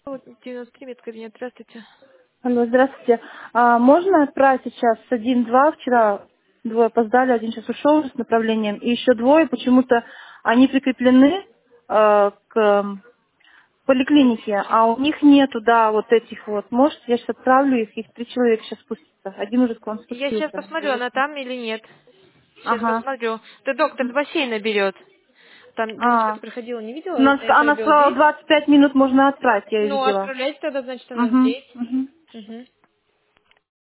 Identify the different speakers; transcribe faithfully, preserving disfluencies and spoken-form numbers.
Speaker 1: Вот девяносто три медкабинет, здравствуйте.
Speaker 2: Алло, здравствуйте. А можно отправить сейчас один-два? Вчера двое опоздали, один сейчас ушел с направлением, и еще двое почему-то они прикреплены э, к м, поликлинике, а у них нету, да, вот этих вот. Может, я сейчас отправлю их, их три человека сейчас спустится. Один уже к вам
Speaker 1: Я сейчас
Speaker 2: спустился.
Speaker 1: посмотрю, она там или нет. Сейчас
Speaker 2: Ага.
Speaker 1: посмотрю. Это доктор с бассейна берет. Там
Speaker 2: А,
Speaker 1: девочка приходила, не
Speaker 2: у
Speaker 1: видела?
Speaker 2: нас,
Speaker 1: Это
Speaker 2: она
Speaker 1: был
Speaker 2: сказала,
Speaker 1: здесь.
Speaker 2: двадцать пять минут можно отправить, я
Speaker 1: Ну,
Speaker 2: видела.
Speaker 1: отправляйте тогда, значит, она
Speaker 2: Угу,
Speaker 1: здесь.
Speaker 2: угу.
Speaker 1: Угу.